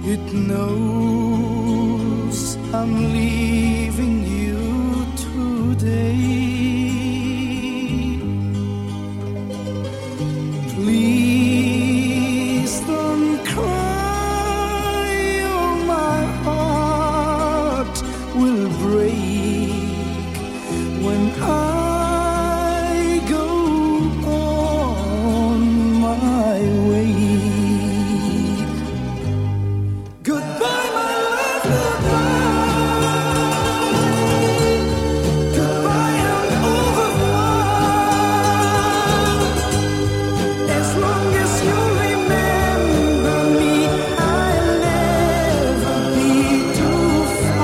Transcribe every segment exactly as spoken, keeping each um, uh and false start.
It knows I'm leaving you today. Please don't cry, or my heart will break when I go on my way. Goodbye, my love, goodbye. Goodbye and au revoir. As long as you remember me, I'll never be too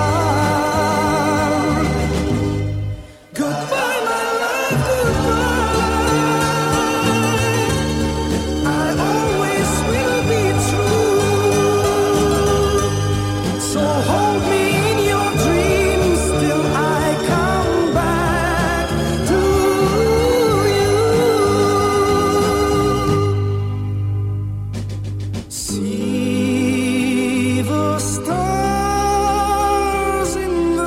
far. Goodbye, my love, goodbye. I always will be true. So hold me in your dreams till I come back to you. See the stars in the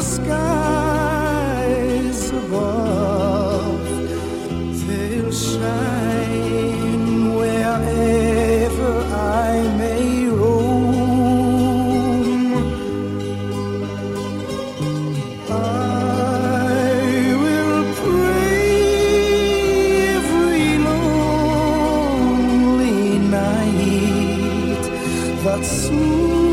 skies above. They'll shine wherever I may roam. I will pray every lonely night that soon